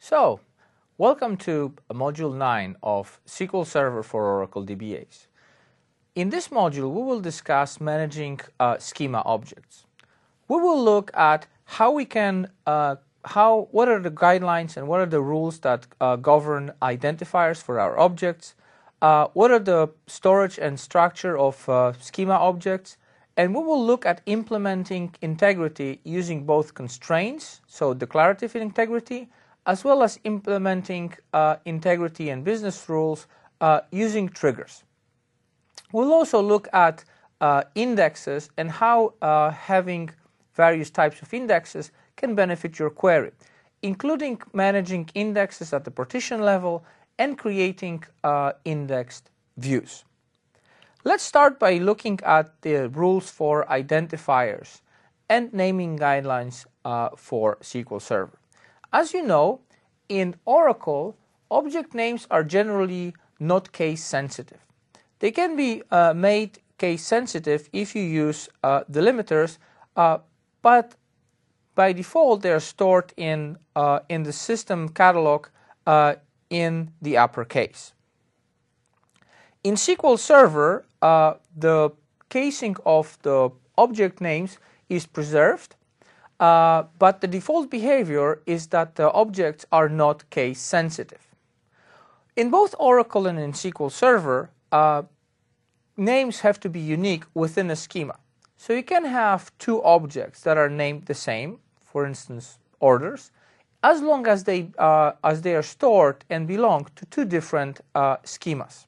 So, welcome to Module 9 of SQL Server for Oracle DBAs. In this module, we will discuss managing schema objects. We will look at how we can, what are the guidelines and what are the rules that govern identifiers for our objects, what are the storage and structure of schema objects, and we will look at implementing integrity using both constraints, so declarative integrity, as well as implementing integrity and business rules using triggers. We'll also look at indexes and how having various types of indexes can benefit your query, including managing indexes at the partition level and creating indexed views. Let's start by looking at the rules for identifiers and naming guidelines for SQL Server. As you know, in Oracle, object names are generally not case sensitive. They can be made case sensitive if you use delimiters, but by default they are stored in the system catalog in the uppercase. In SQL Server, the casing of the object names is preserved, but the default behavior is that the objects are not case sensitive. In both Oracle and in SQL Server, names have to be unique within a schema. So you can have two objects that are named the same, for instance, orders, as long as they are stored and belong to two different schemas.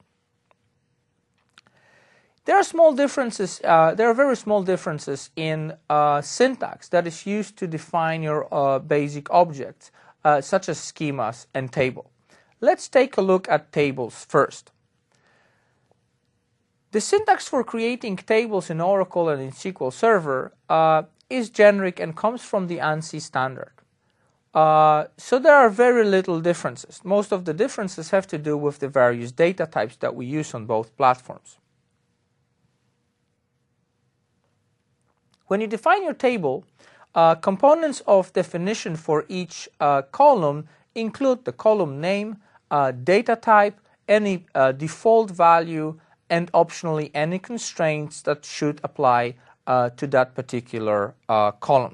There are small differences. There are very small differences in syntax that is used to define your basic objects, such as schemas and table. Let's take a look at tables first. The syntax for creating tables in Oracle and in SQL Server is generic and comes from the ANSI standard. So there are very little differences. Most of the differences have to do with the various data types that we use on both platforms. When you define your table, components of definition for each column include the column name, data type, any default value, and optionally any constraints that should apply to that particular column.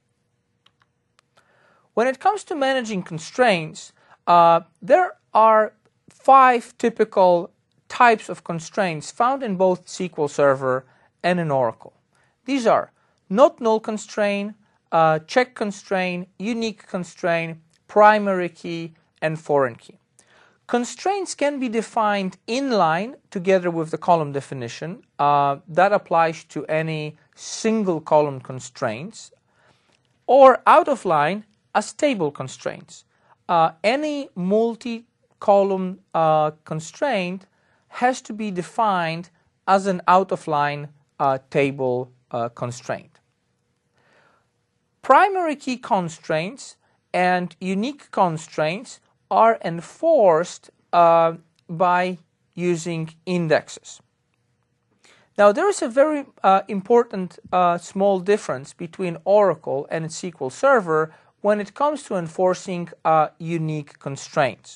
When it comes to managing constraints, there are 5 typical types of constraints found in both SQL Server and in Oracle. These are not null constraint, check constraint, unique constraint, primary key, and foreign key. Constraints can be defined inline together with the column definition. That applies to any single column constraints, or out of line as table constraints. Any multi-column constraint has to be defined as an out of line table constraint. Primary key constraints and unique constraints are enforced by using indexes. Now, there is a very important small difference between Oracle and SQL Server when it comes to enforcing unique constraints.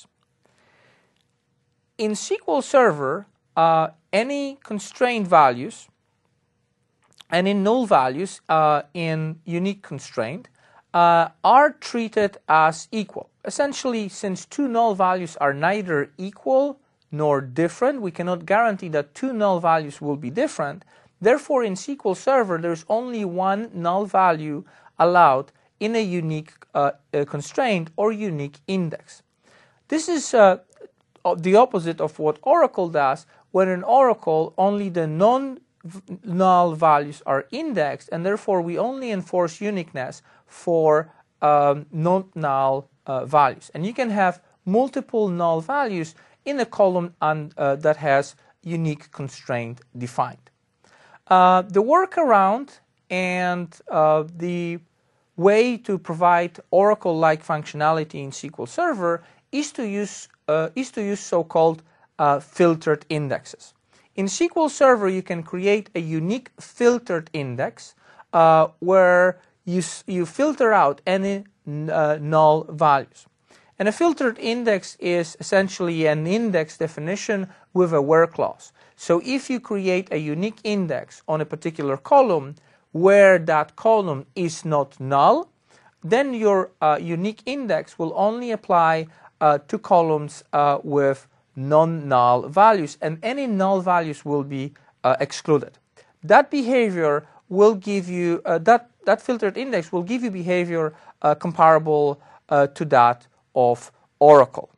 In SQL Server, any constraint values and in null values in unique constraint are treated as equal. Essentially, since two null values are neither equal nor different, we cannot guarantee that two null values will be different. Therefore, in SQL Server, there's only one null value allowed in a unique constraint or unique index. This is the opposite of what Oracle does, when in Oracle only the non-null values are indexed, and therefore we only enforce uniqueness for non-null values. And you can have multiple null values in a column that has unique constraint defined. The workaround and the way to provide Oracle-like functionality in SQL Server is to use so-called filtered indexes. In SQL Server, you can create a unique filtered index where you filter out any null values. And a filtered index is essentially an index definition with a where clause. So if you create a unique index on a particular column where that column is not null, then your unique index will only apply to columns with non-null values, and any null values will be excluded. That behavior will give you, that filtered index will give you behavior comparable to that of Oracle.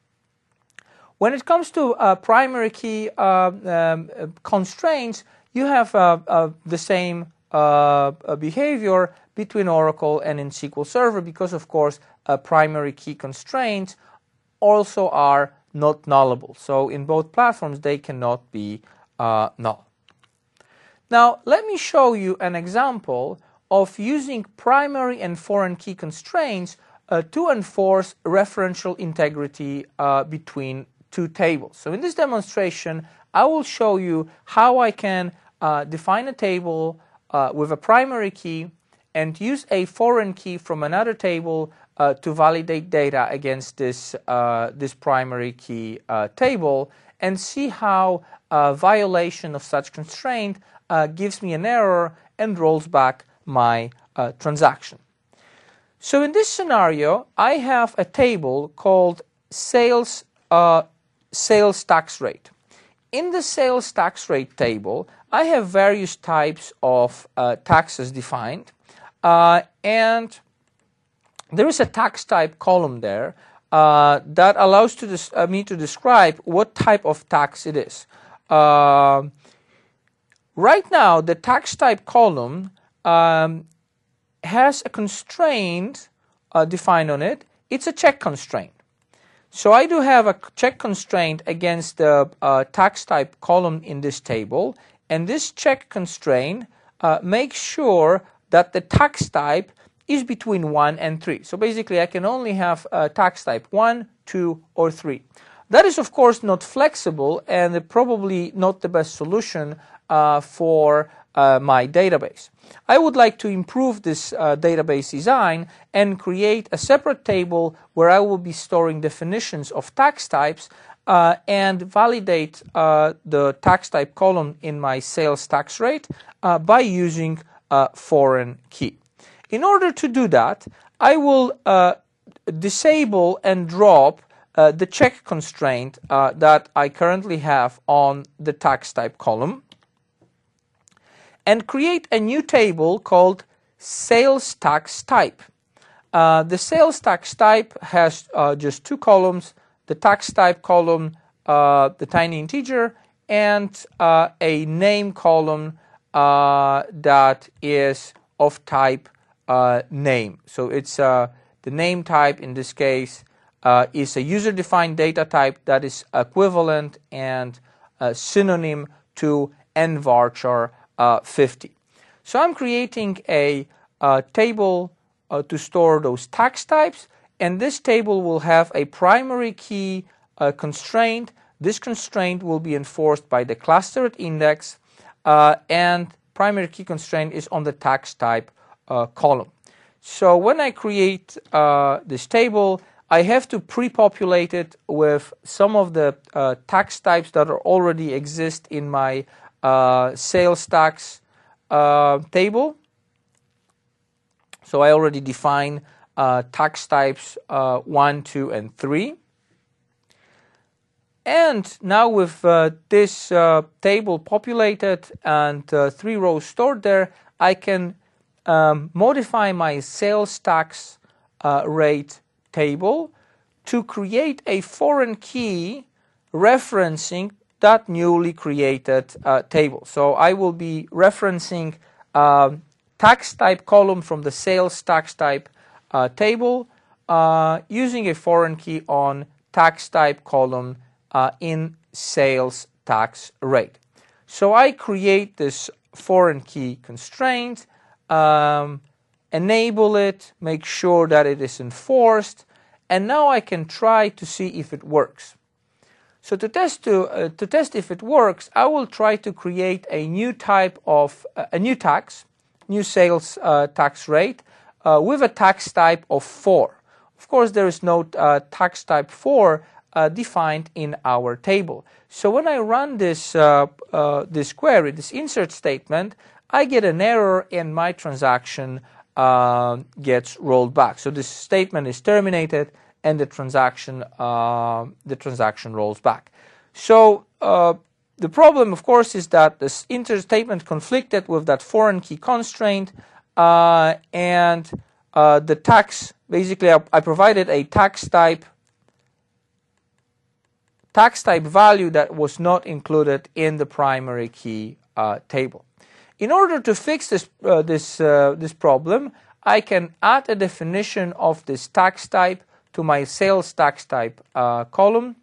When it comes to primary key constraints, you have the same behavior between Oracle and in SQL Server, because of course primary key constraints also are not nullable. So in both platforms they cannot be null. Now let me show you an example of using primary and foreign key constraints to enforce referential integrity between two tables. So in this demonstration I will show you how I can define a table with a primary key and use a foreign key from another table to validate data against this, this primary key table, and see how violation of such constraint gives me an error and rolls back my transaction. So in this scenario, I have a table called sales tax rate. In the sales tax rate table, I have various types of taxes defined, and there is a tax type column there that allows me to describe what type of tax it is. Right now, the tax type column has a constraint defined on it. It's a check constraint. So I do have a check constraint against the tax type column in this table, and this check constraint makes sure that the tax type is between 1 and 3. So basically I can only have tax type 1, 2, or 3. That is of course not flexible and probably not the best solution for my database. I would like to improve this database design and create a separate table where I will be storing definitions of tax types and validate the tax type column in my sales tax rate by using a foreign key. In order to do that, I will disable and drop the check constraint that I currently have on the tax type column, and create a new table called sales tax type. The sales tax type has just two columns, the tax type column, the tiny integer, and a name column that is of type name. So it's the name type in this case is a user-defined data type that is equivalent and synonym to nvarchar 50. So I'm creating a table to store those tax types, and this table will have a primary key constraint. This constraint will be enforced by the clustered index, and primary key constraint is on the tax type column. So when I create this table, I have to pre-populate it with some of the tax types that already exist in my sales tax table. So I already define tax types 1, 2, and 3. And now with this table populated and 3 rows stored there, I can modify my sales tax rate table to create a foreign key referencing that newly created table. So I will be referencing tax type column from the sales tax type table using a foreign key on tax type column in sales tax rate. So I create this foreign key constraint, enable it, make sure that it is enforced, and now I can try to see if it works. So to test if it works, I will try to create a new type of new sales tax rate with a tax type of 4. of course, there is no tax type 4 defined in our table. So when I run this, this query, this insert statement, I get an error and my transaction gets rolled back. So this statement is terminated and the transaction rolls back. So the problem, of course, is that this insert statement conflicted with that foreign key constraint, and the tax, basically I provided a tax type value that was not included in the primary key table. In order to fix this this problem, I can add a definition of this tax type to my sales tax type column,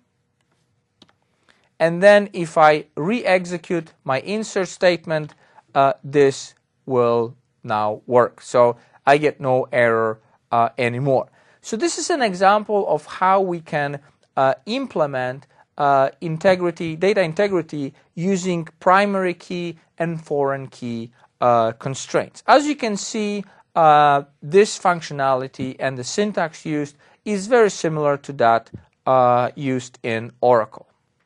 and then if I re-execute my insert statement, this will now work. So I get no error anymore. So this is an example of how we can implement data integrity using primary key and foreign key constraints. As you can see, this functionality and the syntax used is very similar to that used in Oracle.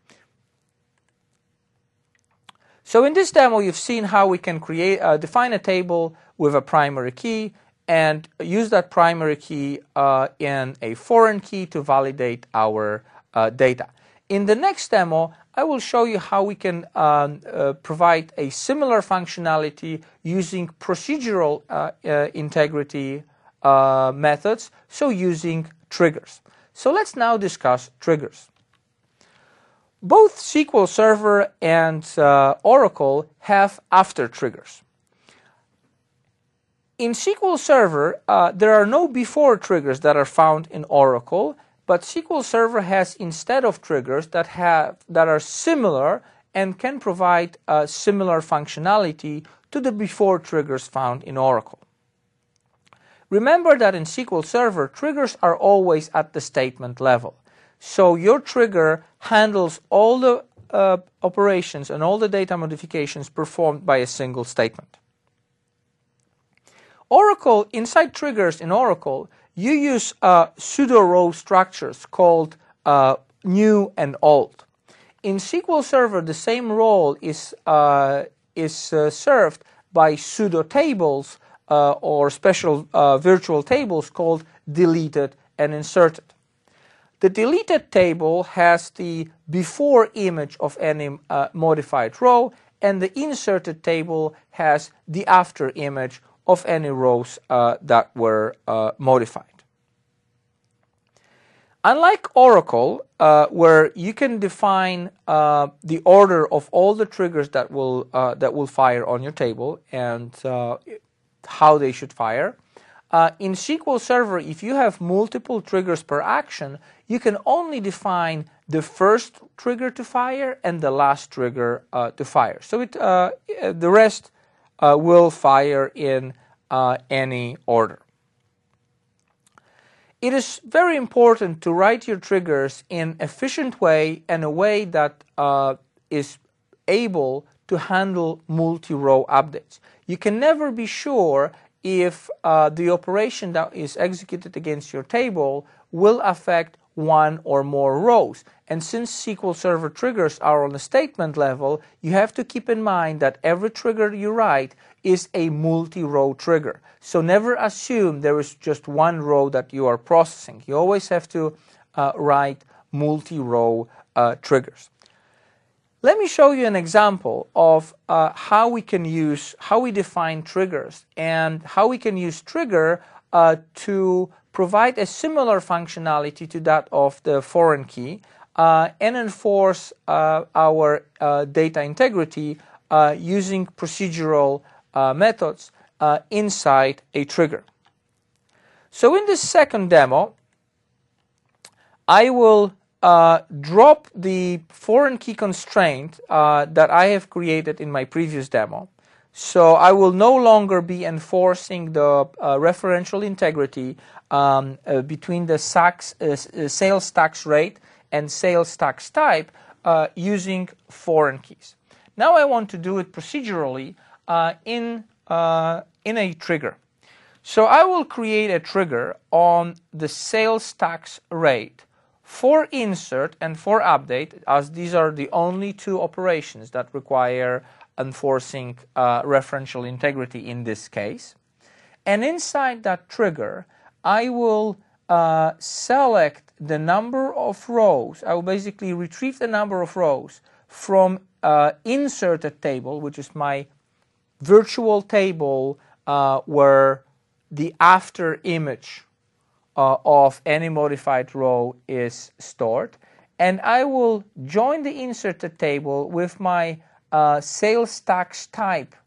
So in this demo, you've seen how we can define a table with a primary key and use that primary key in a foreign key to validate our data. In the next demo, I will show you how we can provide a similar functionality using procedural integrity methods, so using triggers. So let's now discuss triggers. Both SQL Server and Oracle have after triggers. In SQL Server, there are no before triggers that are found in Oracle, but SQL Server has instead of triggers that are similar and can provide similar functionality to the before triggers found in Oracle. Remember that in SQL Server, triggers are always at the statement level. So your trigger handles all the operations and all the data modifications performed by a single statement. Oracle, inside triggers in Oracle, you use pseudo-row structures called new and old. In SQL Server, the same role is served by pseudo tables or special virtual tables called deleted and inserted. The deleted table has the before image of any modified row, and the inserted table has the after image of any rows that were modified. Unlike Oracle, where you can define the order of all the triggers that will fire on your table and how they should fire, in SQL Server, if you have multiple triggers per action, you can only define the first trigger to fire and the last trigger to fire. So the rest will fire in any order. It is very important to write your triggers in an efficient way and a way that is able to handle multi-row updates. You can never be sure if the operation that is executed against your table will affect one or more rows. And since SQL Server triggers are on a statement level, you have to keep in mind that every trigger you write is a multi-row trigger. So never assume there is just one row that you are processing. You always have to write multi-row triggers. Let me show you an example of how we define triggers and how we can use trigger to provide a similar functionality to that of the foreign key and enforce our data integrity using procedural methods inside a trigger. So in this second demo, I will drop the foreign key constraint that I have created in my previous demo. So I will no longer be enforcing the referential integrity between the sales tax rate and sales tax type using foreign keys. Now I want to do it procedurally in a trigger. So I will create a trigger on the sales tax rate for insert and for update, as these are the only two operations that require enforcing referential integrity in this case. And inside that trigger, I will select the number of rows. I will basically retrieve the number of rows from inserted table, which is my virtual table where the after image of any modified row is stored. And I will join the inserted table with my sales tax type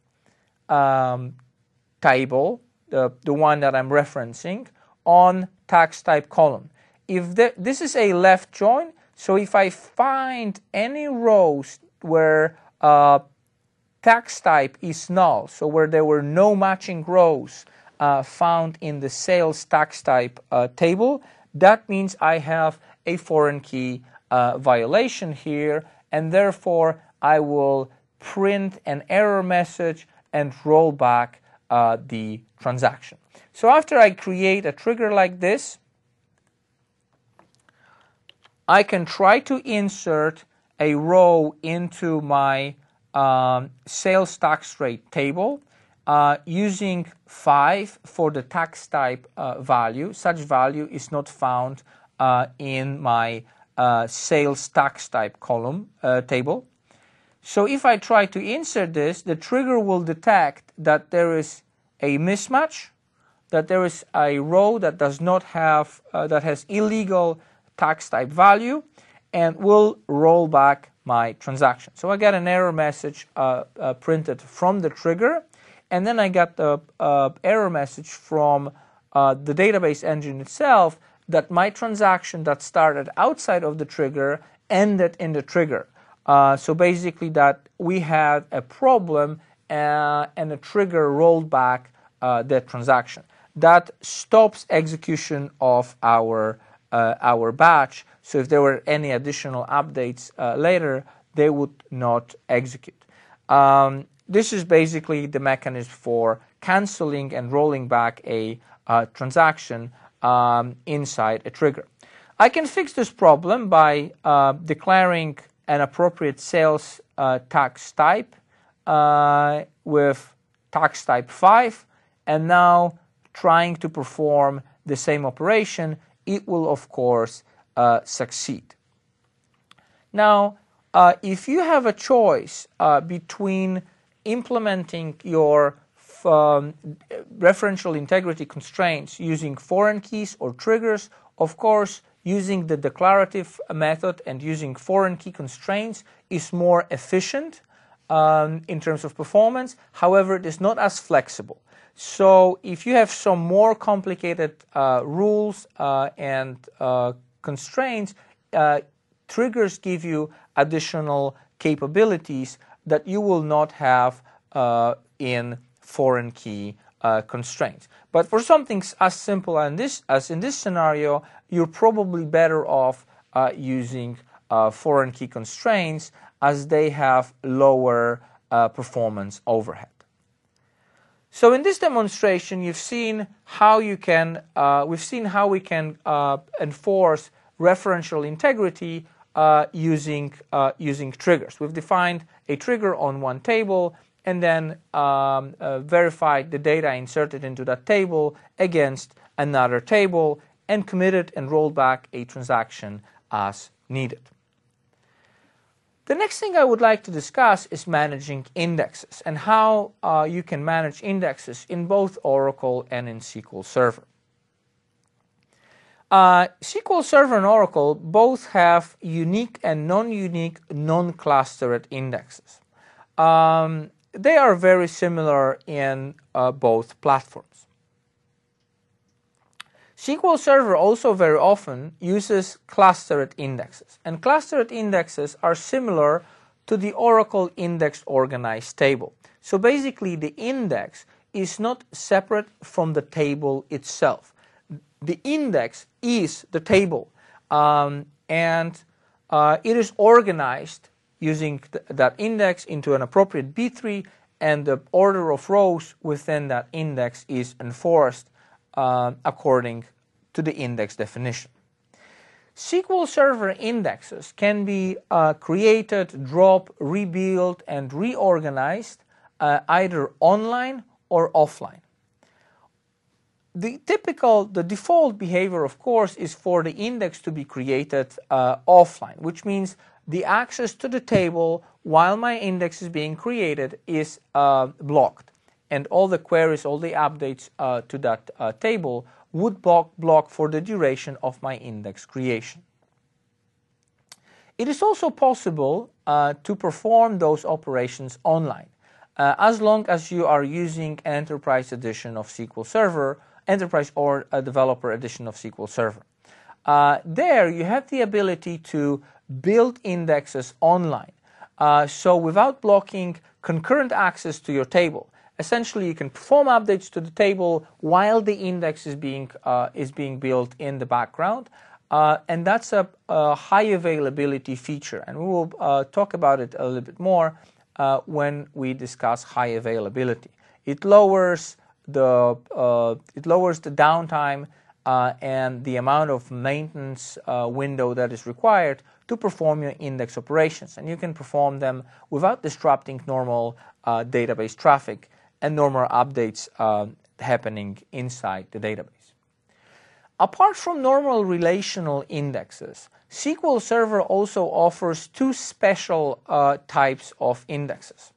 table, the one that I'm referencing, on tax type column. If this is a left join, so if I find any rows where tax type is null, so where there were no matching rows found in the sales tax type table, that means I have a foreign key violation here, and therefore I will print an error message and roll back the transaction. So after I create a trigger like this, I can try to insert a row into my sales tax rate table using 5 for the tax type value. Such value is not found in my sales tax type column table. So if I try to insert this, the trigger will detect that there is a mismatch, that there is a row that does not have that has illegal tax type value, and will roll back my transaction. So I get an error message printed from the trigger, and then I got the error message from the database engine itself that my transaction that started outside of the trigger ended in the trigger. So basically that we had a problem and the trigger rolled back that transaction. That stops execution of our batch. So if there were any additional updates later, they would not execute. This is basically the mechanism for canceling and rolling back a transaction inside a trigger. I can fix this problem by declaring an appropriate sales tax type with tax type 5, and now trying to perform the same operation. It will of course succeed. Now if you have a choice between implementing your referential integrity constraints using foreign keys or triggers, of course using the declarative method and using foreign key constraints is more efficient in terms of performance. However, it is not as flexible. So if you have some more complicated rules and constraints, triggers give you additional capabilities that you will not have in foreign key constraints. But for something as simple as in this scenario, you're probably better off using foreign key constraints, as they have lower performance overhead. So in this demonstration, you've seen how you can we've seen how we can enforce referential integrity using triggers. We've defined a trigger on one table and then verified the data inserted into that table against another table and committed and rolled back a transaction as needed. The next thing I would like to discuss is managing indexes and how you can manage indexes in both Oracle and in SQL Server. SQL Server and Oracle both have unique and non-unique, non-clustered indexes. They are very similar in both platforms. SQL Server also very often uses clustered indexes, and clustered indexes are similar to the Oracle indexed organized table. So basically the index is not separate from the table itself. The index is the table, and it is organized using that index into an appropriate B tree and the order of rows within that index is enforced according to the index definition. SQL Server indexes can be created, dropped, rebuilt, and reorganized either online or offline. The default behavior, of course, is for the index to be created offline, which means the access to the table while my index is being created is blocked, and all the queries, all the updates to that table would block for the duration of my index creation. It is also possible to perform those operations online, as long as you are using an enterprise edition of SQL Server, enterprise or a developer edition of SQL Server. There you have the ability to build indexes online, so without blocking concurrent access to your table. Essentially, you can perform updates to the table while the index is being built in the background, and that's a high availability feature, and we will talk about it a little bit more when we discuss high availability. It lowers the downtime and the amount of maintenance window that is required to perform your index operations, and you can perform them without disrupting normal database traffic and normal updates happening inside the database. Apart from normal relational indexes, SQL Server also offers two special types of indexes.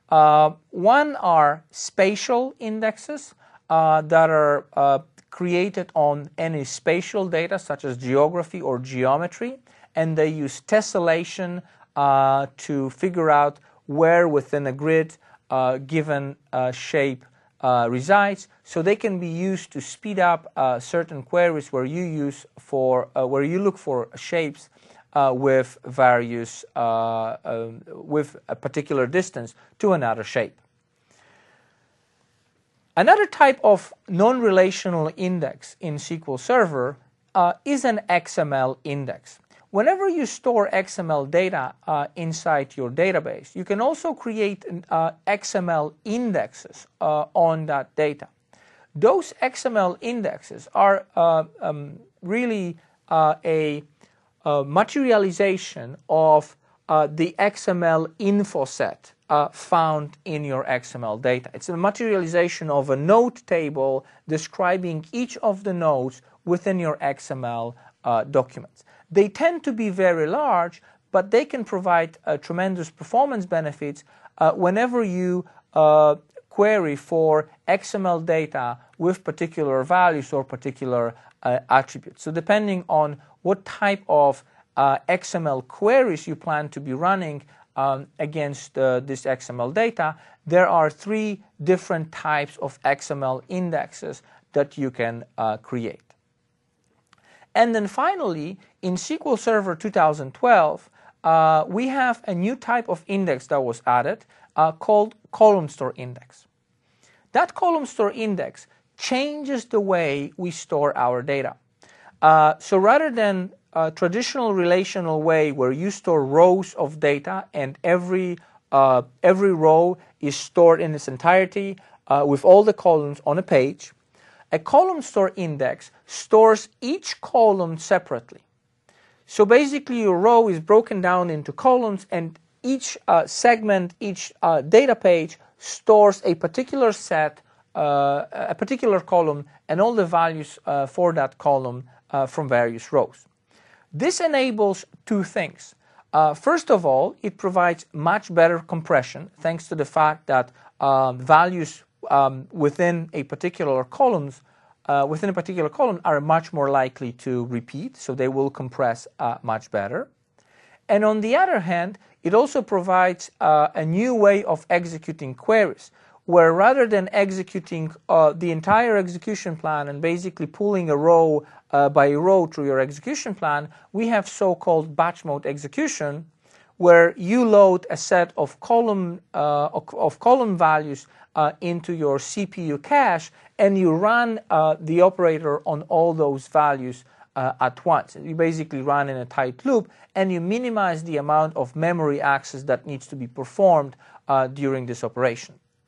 One are spatial indexes that are created on any spatial data such as geography or geometry, and they use tessellation to figure out where within a grid given shape resides, so they can be used to speed up certain queries where you look for shapes with various with a particular distance to another shape. Another type of non-relational index in SQL Server is an XML index. Whenever you store XML data inside your database, you can also create XML indexes on that data. Those XML indexes are really a materialization of the XML info set found in your XML data. It's a materialization of a node table describing each of the nodes within your XML documents. They tend to be very large, but they can provide tremendous performance benefits whenever you query for XML data with particular values or particular attributes. So depending on what type of XML queries you plan to be running against this XML data, there are three different types of XML indexes that you can create. And then finally, in SQL Server 2012, we have a new type of index that was added called column store index. That column store index changes the way we store our data. So rather than a traditional relational way where you store rows of data and every row is stored in its entirety with all the columns on a page, a column store index stores each column separately. So basically your row is broken down into columns, and each segment, each data page stores a particular set, a particular column, and all the values for that column from various rows. This enables two things. First of all, it provides much better compression thanks to the fact that values within a particular column are much more likely to repeat, so they will compress much better. And on the other hand, it also provides a new way of executing queries, where rather than executing the entire execution plan and basically pulling a row by row through your execution plan, we have so-called batch mode execution, where you load a set of column values into your CPU cache, and you run the operator on all those values at once. You basically run in a tight loop, and you minimize the amount of memory access that needs to be performed during this operation.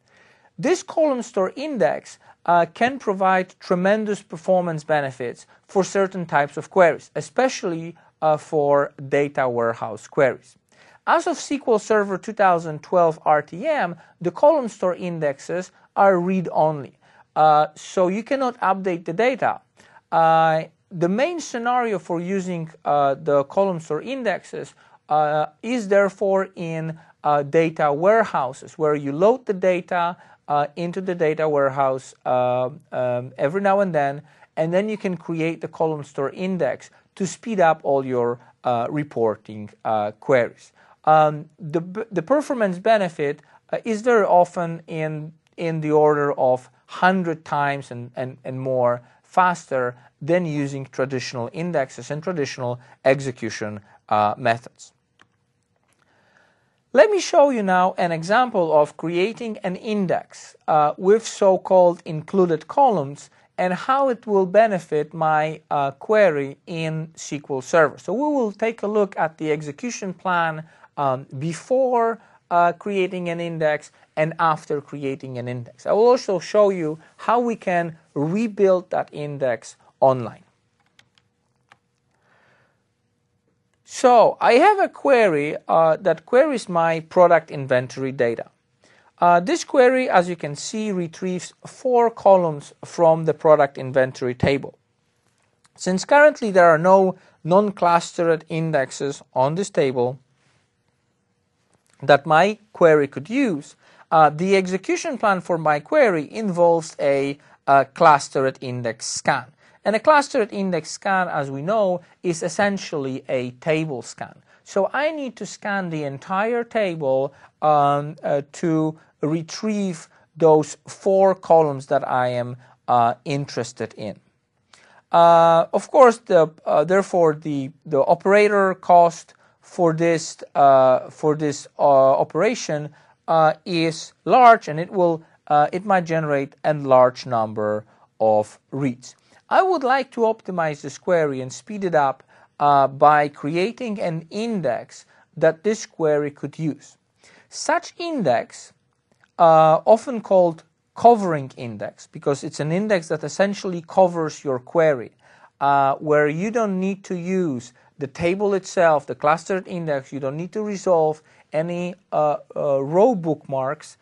this column store index can provide tremendous performance benefits for certain types of queries, especially for data warehouse queries. As of SQL Server 2012 RTM, the column store indexes are read-only, so you cannot update the data. The main scenario for using the column store indexes is therefore in data warehouses, where you load the data into the data warehouse every now and then you can create the column store index to speed up all your reporting queries. The performance benefit is very often in the order of 100 times and more faster than using traditional indexes and traditional execution methods. Let me show you now an example of creating an index with so-called included columns and how it will benefit my query in SQL Server. So we will take a look at the execution plan before creating an index and after creating an index. I will also show you how we can rebuild that index online. So I have a query that queries my product inventory data. This query, as you can see, retrieves 4 columns from the product inventory table. Since currently there are no non-clustered indexes on this table that my query could use, the execution plan for my query involves a clustered index scan. And a clustered index scan, as we know, is essentially a table scan. So I need to scan the entire table to retrieve those 4 columns that I am interested in. Of course, therefore, the operator cost for this operation is large, and it might generate a large number of reads. I would like to optimize this query and speed it up by creating an index that this query could use. Such index, often called covering index, because it's an index that essentially covers your query, where you don't need to use the table itself, the clustered index, you don't need to resolve any row bookmarks.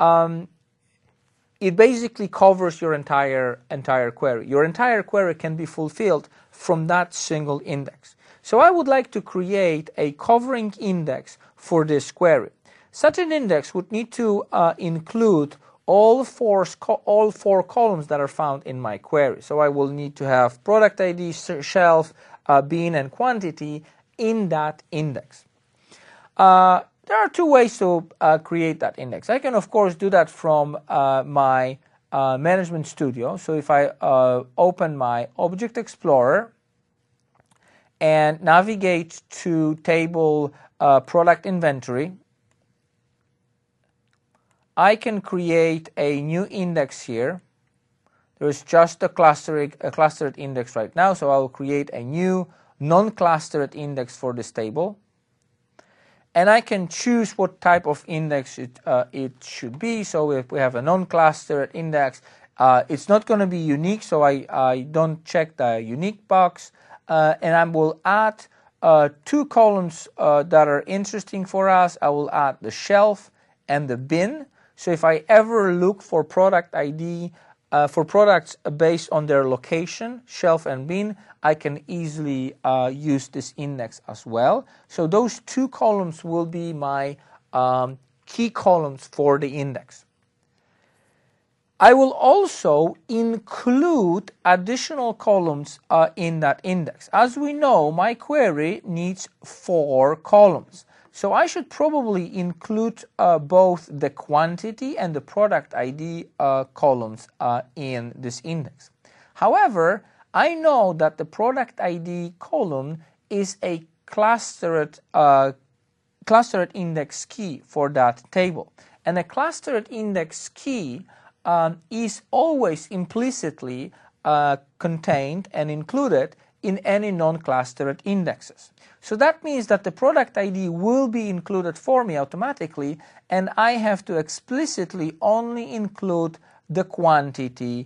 It basically covers your entire query. Your entire query can be fulfilled from that single index. So I would like to create a covering index for this query. Such an index would need to include all four columns that are found in my query. So I will need to have product ID, shelf, bin, and quantity in that index. There are 2 ways to create that index. I can, of course, do that from my Management Studio. So if I open my Object Explorer and navigate to table product inventory, I can create a new index here. There is just a clustered index right now, so I will create a new non-clustered index for this table. And I can choose what type of index it should be. So if we have a non-clustered index, it's not going to be unique, so I don't check the unique box. And I will add 2 columns that are interesting for us. I will add the shelf and the bin. So if I ever look for product ID for products based on their location, shelf and bin, I can easily use this index as well. So those 2 columns will be my key columns for the index. I will also include additional columns in that index. As we know, my query needs 4 columns. So I should probably include both the quantity and the product ID columns in this index. However, I know that the product ID column is a clustered index key for that table. And a clustered index key is always implicitly contained and included in any non-clustered indexes. So that means that the product ID will be included for me automatically, and I have to explicitly only include the quantity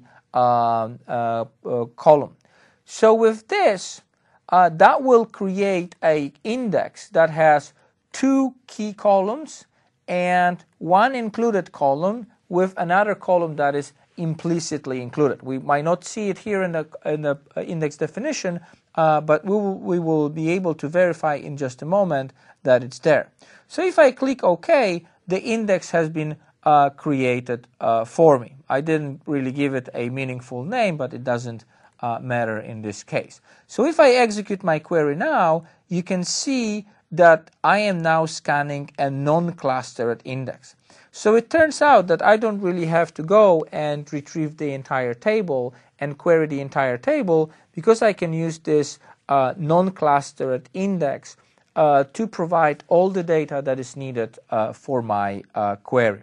column. So with this, that will create an index that has 2 key columns and 1 included column with another column that is implicitly included. We might not see it here in the index definition, but we will be able to verify in just a moment that it's there. So if I click OK, the index has been created for me. I didn't really give it a meaningful name, but it doesn't matter in this case. So if I execute my query now, you can see that I am now scanning a non-clustered index. So it turns out that I don't really have to go and retrieve the entire table and query the entire table, because I can use this non-clustered index to provide all the data that is needed for my query.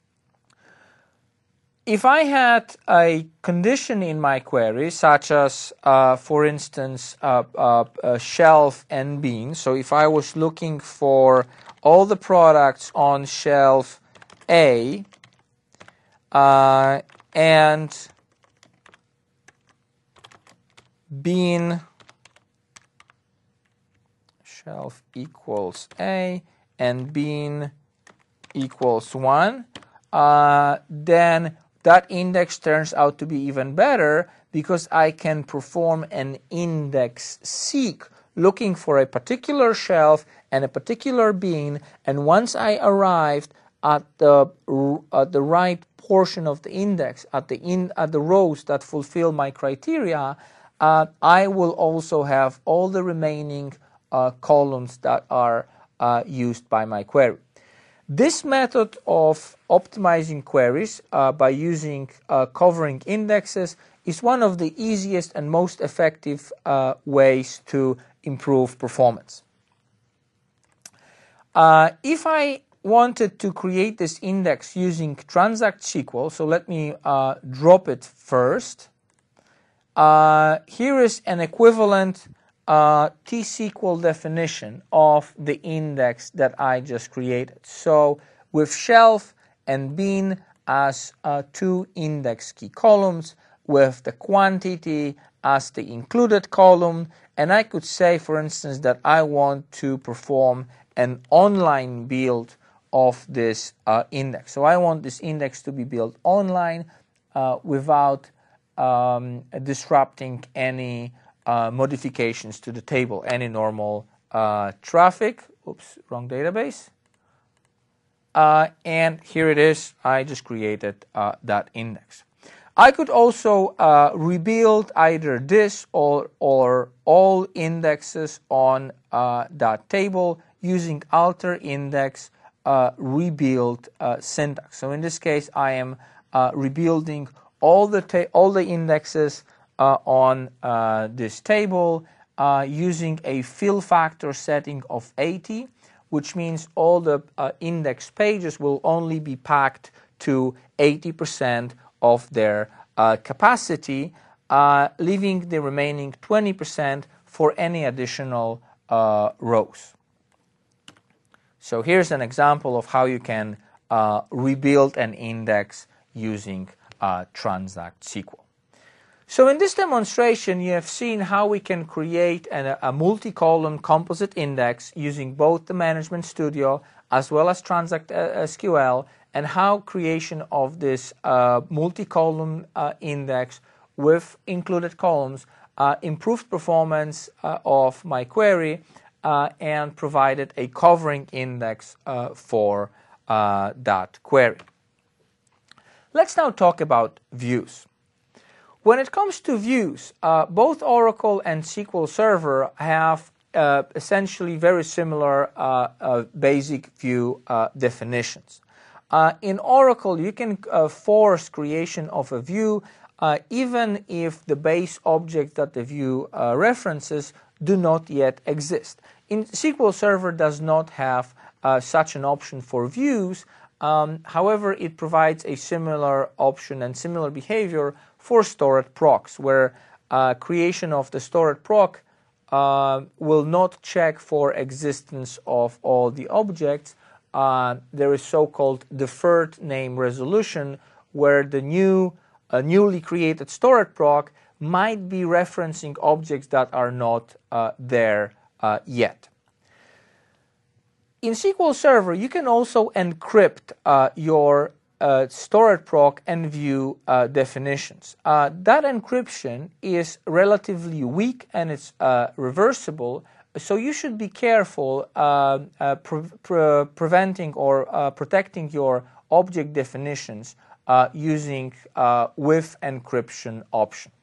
If I had a condition in my query, such as, for instance, shelf and bin, so if I was looking for all the products on shelf A and bin shelf equals A and bin equals 1, then that index turns out to be even better, because I can perform an index seek looking for a particular shelf and a particular bin, and once I arrived at the right portion of the index, at the rows that fulfill my criteria, I will also have all the remaining columns that are used by my query. This method of optimizing queries by using covering indexes is one of the easiest and most effective ways to improve performance. If I wanted to create this index using Transact SQL, so let me drop it first. Here is an equivalent T-SQL definition of the index that I just created. So with shelf and bin as 2 index key columns, with the quantity as the included column, and I could say, for instance, that I want to perform an online build of this index. So I want this index to be built online without disrupting any modifications to the table, any normal traffic. Oops, wrong database. And here it is. I just created that index. I could also rebuild either this or all indexes on that table using alter index rebuild syntax. So in this case, I am rebuilding all the indexes on this table using a fill factor setting of 80, which means all the index pages will only be packed to 80% of their capacity, leaving the remaining 20% for any additional rows. So here's an example of how you can rebuild an index using Transact SQL. So in this demonstration, you have seen how we can create a multi-column composite index using both the Management Studio as well as Transact SQL, and how creation of this multi-column index with included columns improved performance of my query and provided a covering index for that query. Let's now talk about views. When it comes to views, both Oracle and SQL Server have essentially very similar basic view definitions. In Oracle, you can force creation of a view even if the base object that the view references do not yet exist. In SQL Server does not have such an option for views. However, it provides a similar option and similar behavior for stored procs, where creation of the stored proc will not check for existence of all the objects. There is so-called deferred name resolution, where the newly created stored proc might be referencing objects that are not there yet. In SQL Server, you can also encrypt your stored proc and view definitions. That encryption is relatively weak and it's reversible, so you should be careful preventing or protecting your object definitions using with encryption option.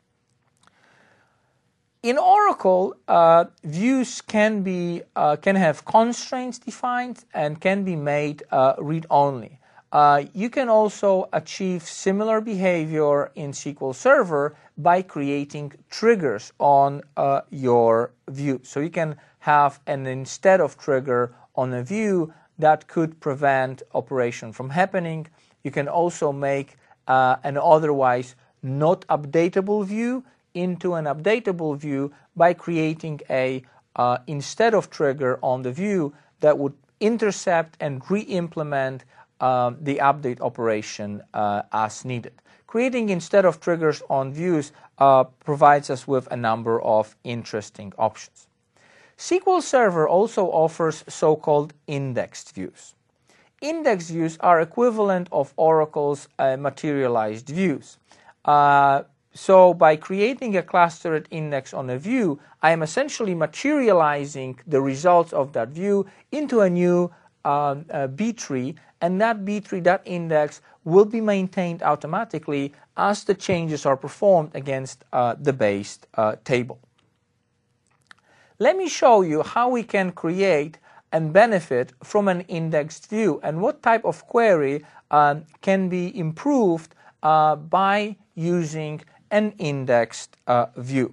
In Oracle, views can have constraints defined and can be made read-only. You can also achieve similar behavior in SQL Server by creating triggers on your view. So you can have an instead of trigger on a view that could prevent operation from happening. You can also make an otherwise not updatable view into an updatable view by creating a instead of trigger on the view that would intercept and re-implement the update operation as needed. Creating instead of triggers on views provides us with a number of interesting options. SQL Server also offers so-called indexed views. Indexed views are equivalent of Oracle's materialized views. So by creating a clustered index on a view, I am essentially materializing the results of that view into a new B tree, and that B tree, that index, will be maintained automatically as the changes are performed against the base table. Let me show you how we can create and benefit from an indexed view and what type of query can be improved by using an indexed view.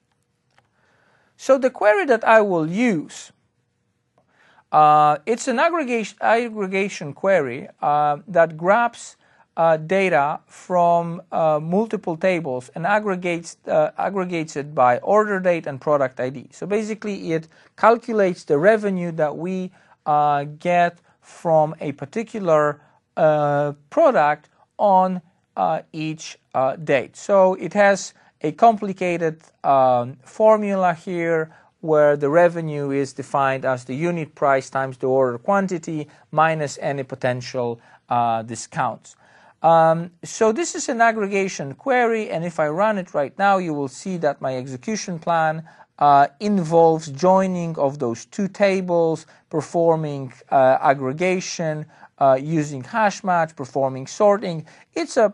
So the query that I will use, it's an aggregation query that grabs data from multiple tables and aggregates it by order date and product ID. So basically it calculates the revenue that we get from a particular product on each date. So it has a complicated formula here where the revenue is defined as the unit price times the order quantity minus any potential discounts. So this is an aggregation query, and if I run it right now, you will see that my execution plan involves joining of those two tables, performing aggregation, using hash match, performing sorting. It's a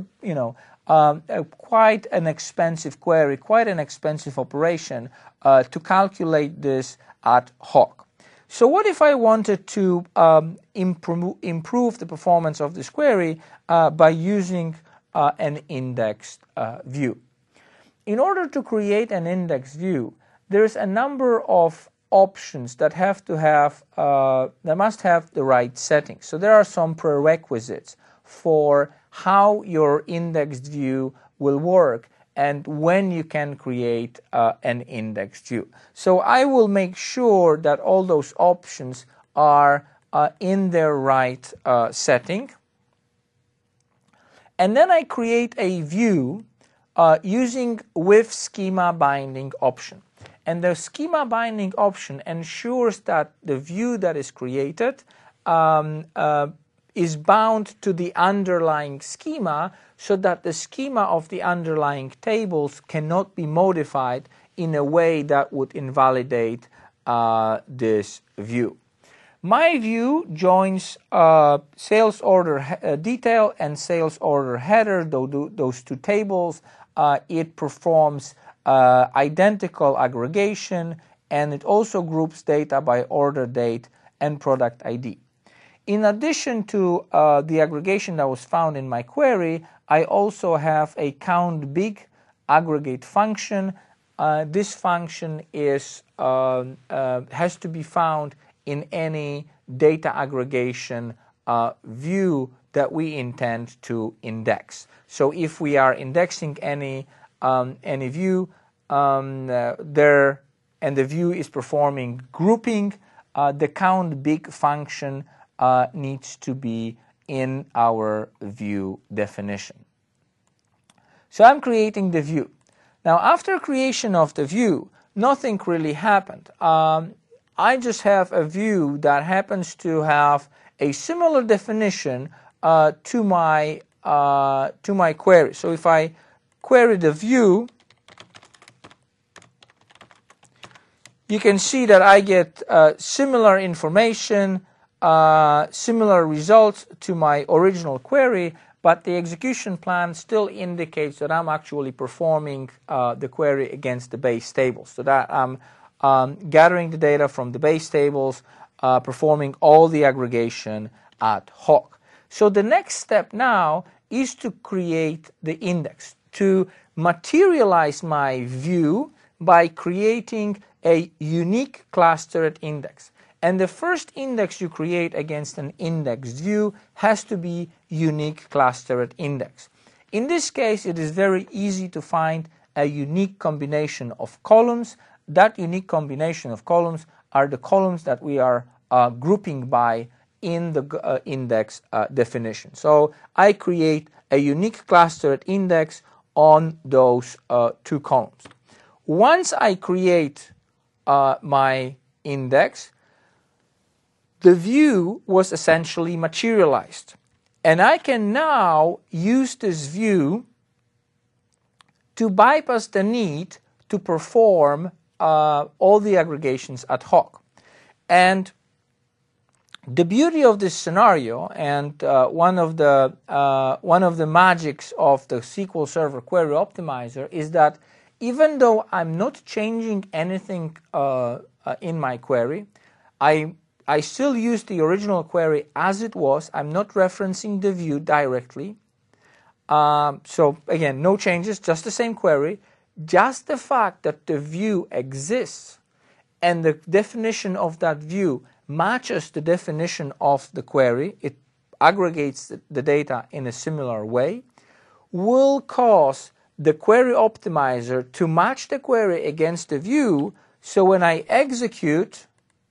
quite an expensive query, quite an expensive operation to calculate this ad hoc. So what if I wanted to improve the performance of this query by using an indexed view? In order to create an indexed view, there's a number of options that must have the right settings. So there are some prerequisites for how your indexed view will work and when you can create an indexed view. So I will make sure that all those options are in their right setting. And then I create a view using with schema binding option. And the schema binding option ensures that the view that is created is bound to the underlying schema so that the schema of the underlying tables cannot be modified in a way that would invalidate this view. My view joins sales order detail and sales order header, those two tables. It performs identical aggregation, and it also groups data by order date and product ID. In addition to the aggregation that was found in my query, I also have a count big aggregate function. This function is has to be found in any data aggregation view that we intend to index. So if we are indexing any any view there, and the view is performing grouping, the count big function needs to be in our view definition. So I'm creating the view. Now, after creation of the view, nothing really happened. I just have a view that happens to have a similar definition to my query. So if I query the view, you can see that I get similar information, similar results to my original query, but the execution plan still indicates that I'm actually performing the query against the base tables. So that I'm gathering the data from the base tables, performing all the aggregation ad hoc. So the next step now is to create the index, to materialize my view by creating a unique clustered index. And the first index you create against an indexed view has to be unique clustered index. In this case, it is very easy to find a unique combination of columns. That unique combination of columns are the columns that we are grouping by in the index definition. So I create a unique clustered index on those two columns. Once I create my index, the view was essentially materialized. And I can now use this view to bypass the need to perform all the aggregations ad hoc. And the beauty of this scenario, and one of the magics of the SQL Server Query Optimizer, is that even though I'm not changing anything in my query, I still use the original query as it was. I'm not referencing the view directly. So again, no changes, just the same query. Just the fact that the view exists and the definition of that view matches the definition of the query, it aggregates the data in a similar way, will cause the query optimizer to match the query against the view. So when I execute,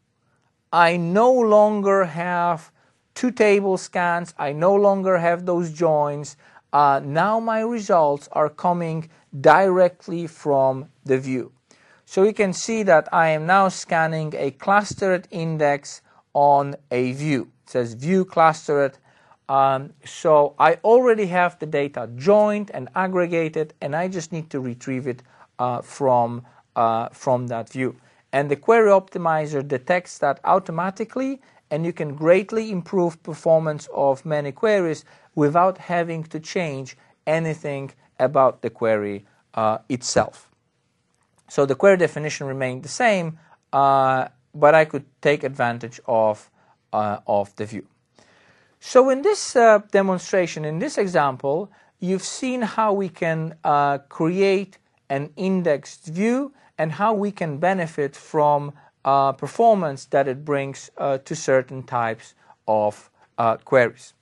I no longer have two table scans, I no longer have those joins. Now my results are coming directly from the view. So you can see that I am now scanning a clustered index on a view. It says view clustered. So I already have the data joined and aggregated, and I just need to retrieve it from that view. And the query optimizer detects that automatically, and you can greatly improve performance of many queries without having to change anything about the query itself. So the query definition remained the same, but I could take advantage of the view. So in this demonstration, in this example, you've seen how we can create an indexed view and how we can benefit from performance that it brings to certain types of queries.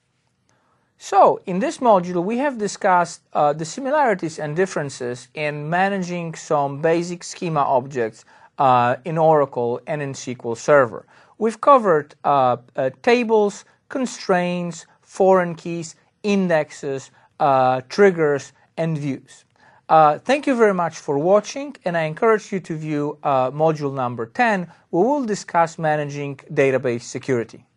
So in this module, we have discussed the similarities and differences in managing some basic schema objects in Oracle and in SQL Server. We've covered tables, constraints, foreign keys, indexes, triggers, and views. Thank you very much for watching, and I encourage you to view module number 10, where we'll discuss managing database security.